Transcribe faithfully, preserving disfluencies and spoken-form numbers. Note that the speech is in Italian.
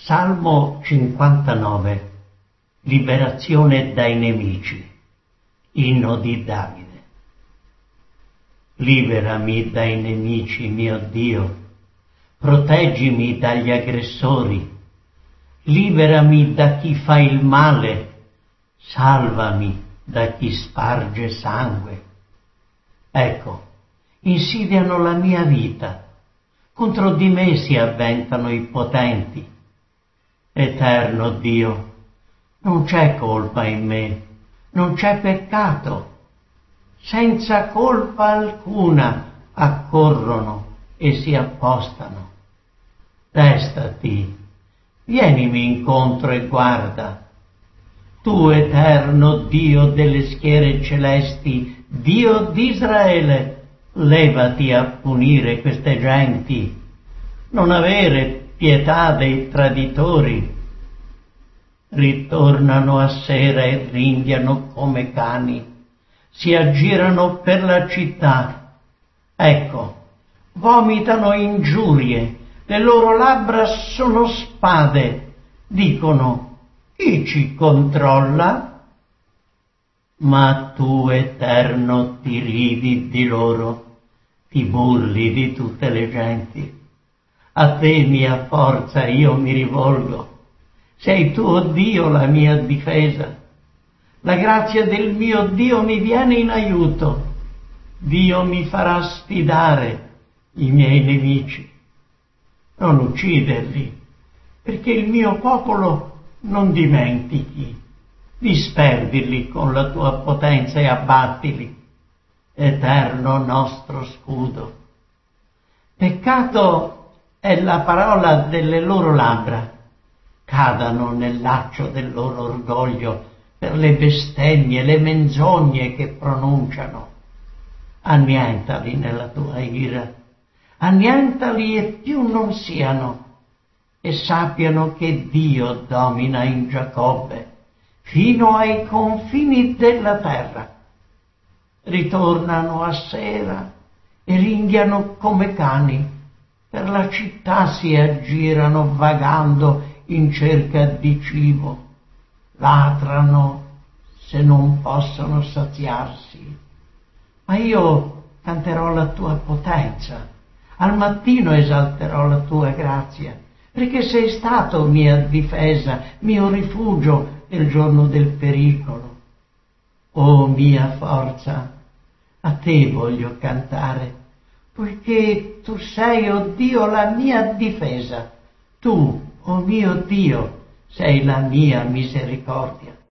Salmo cinquantanove. Liberazione dai nemici. Inno di Davide. Liberami dai nemici, mio Dio. Proteggimi dagli aggressori. Liberami da chi fa il male. Salvami da chi sparge sangue. Ecco, insidiano la mia vita. Contro di me si avventano i potenti. Eterno Dio, non c'è colpa in me, non c'è peccato. Senza colpa alcuna accorrono e si appostano. Destati, vienimi incontro e guarda. Tu, eterno Dio delle schiere celesti, Dio di Israele, levati a punire queste genti. Non avere pietà dei traditori. Ritornano a sera e ringhiano come cani. Si aggirano per la città. Ecco, vomitano ingiurie, le loro labbra sono spade. Dicono, chi ci controlla? Ma tu, eterno, ti ridi di loro, ti burli di tutte le genti. A te, mia forza, io mi rivolgo. Sei tu, oh Dio, la mia difesa. La grazia del mio Dio mi viene in aiuto. Dio mi farà sfidare i miei nemici. Non ucciderli, perché il mio popolo non dimentichi. Disperdirli con la tua potenza e abbattili, eterno nostro scudo. Peccato è la parola delle loro labbra. Cadano nel laccio del loro orgoglio per le bestemmie, le menzogne che pronunciano. Annientali nella tua ira, annientali e più non siano, e sappiano che Dio domina in Giacobbe, fino ai confini della terra. Ritornano a sera e ringhiano come cani, per la città si aggirano vagando in cerca di cibo, latrano se non possono saziarsi. Ma io canterò la tua potenza, al mattino esalterò la tua grazia, perché sei stato mia difesa, mio rifugio nel giorno del pericolo. O mia forza, a te voglio cantare, poiché tu sei, o Dio, la mia difesa. Tu, o mio Dio, sei la mia misericordia.